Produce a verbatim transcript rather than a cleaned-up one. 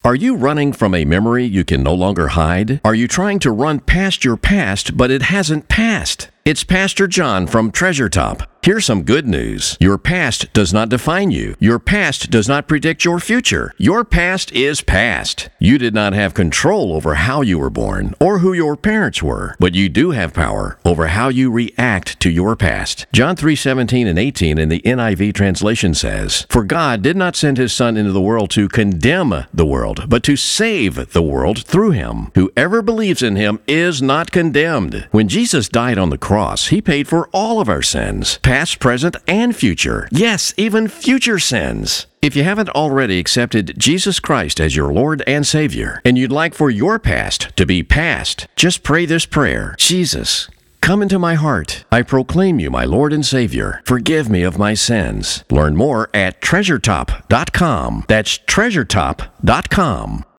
Are you running from a memory you can no longer hide? Are you trying to run past your past, but it hasn't passed? It's Pastor John from Treasure Top. Here's some good news. Your past does not define you. Your past does not predict your future. Your past is past. You did not have control over how you were born or who your parents were, but you do have power over how you react to your past. John three seventeen and eighteen in the N I V translation says, "For God did not send his Son into the world to condemn the world, but to save the world through him. Whoever believes in him is not condemned." When Jesus died on the cross, he paid for all of our sins, past, present, and future. Yes, even future sins. If you haven't already accepted Jesus Christ as your Lord and Savior, and you'd like for your past to be past, just pray this prayer. Jesus, come into my heart. I proclaim you my Lord and Savior. Forgive me of my sins. Learn more at treasure top dot com. That's treasure top dot com.